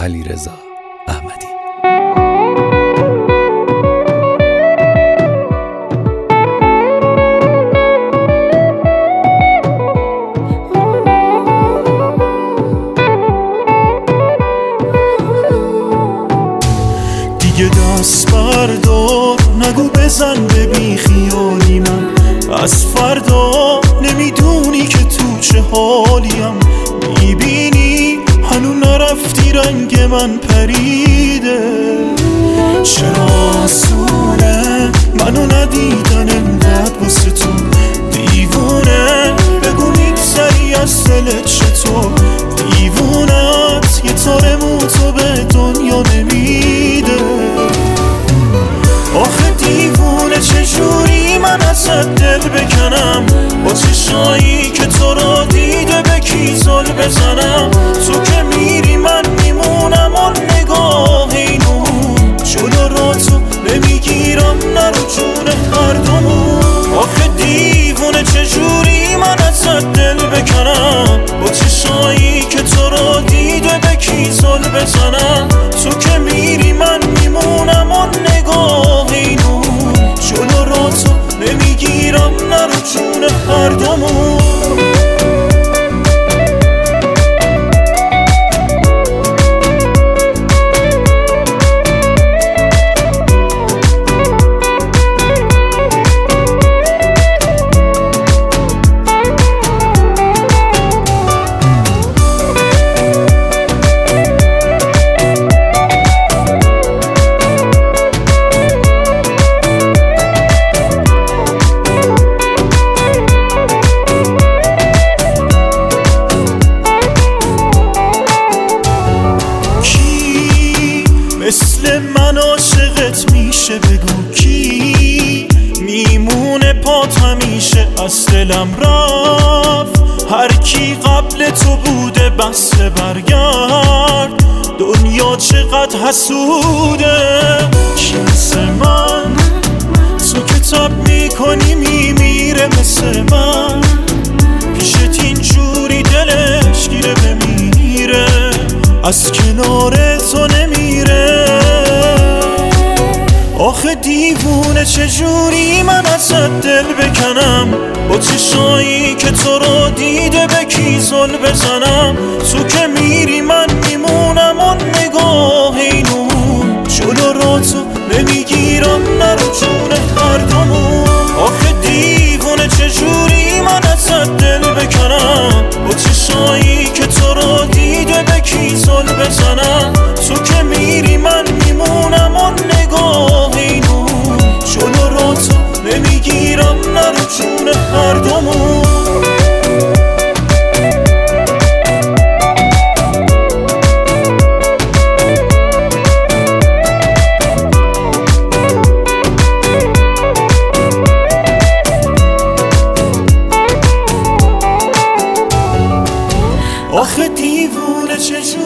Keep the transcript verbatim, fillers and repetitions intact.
علیرضا احمدی. دیگه دست بردار، نگو بزن به بی خیالی، من از فردا نمیدونی که تو چه حالیم. میبینی هنو نرفتی، رنگ من پریده. چرا آسونه منو ندیدن انقدر واسه تو؟ دیوونه بگو میگذری از دلت چطور؟ دیوونت یه تار موتو به دنیا نمیده. آخه دیوونه چجوری من ازت دل بکنم، با چشایی که تو را دیده به کی زل بزنم؟ تو که میری من میمونم، آن نگاه اینو جلو را تو نمیگیرم، نرو جون هر دومون. آخه دیوونه چجوری من ازت دل بکنم، با چشایی که تو را دیده به کی زل بزنم؟ تو که میری من میمونم، آن نگاه اینو جلو را تو نمیگیرم، نرو جون هر دومون. مثل من عاشقت میشه؟ بگو کی میمونه پات همیشه از دلم رفت؟ هر کی قبل تو بوده بسته برگرد، دنیا چقدر حسوده. کی مثل من تو کتاب میکنی میمیره مثل من؟ پیشت اینجوری دلش گیره بمیره، از کنار تو نمیره. آخه دیوونه چجوری من ازت دل بکنم، با چشایی که تو را دیده به کی زل بزنم؟ تو که میری من میمونم، آن نگاه اینو جلو را تو نمیگیرم، نرو جون هر دومون. آخه دیوونه چجوری من ازت دل بکنم، با چشایی که تو را دیده به کی زل بزنم؟ تو که میری من میمونم، آن نگاه اینو جلو را تو نمیگیرم، نرو جون هر دومون. آخه دیوونه چجوری